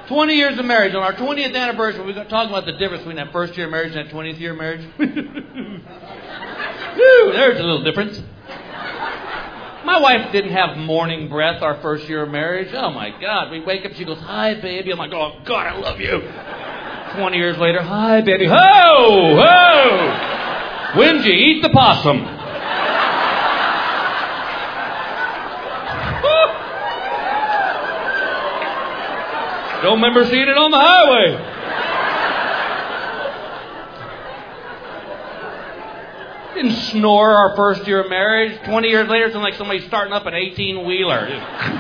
20 years of marriage. On our 20th anniversary, we're talking about the difference between that first year of marriage and that 20th year of marriage. Woo, there's a little difference. My wife didn't have morning breath our first year of marriage. Oh, my God. We wake up, she goes, hi, baby. I'm like, oh, God, I love you. 20 years later, hi, baby. Ho, ho. When'd you eat the possum? Don't remember seeing it on the highway. Didn't snore our first year of marriage. 20 years later, it's like somebody starting up an 18-wheeler.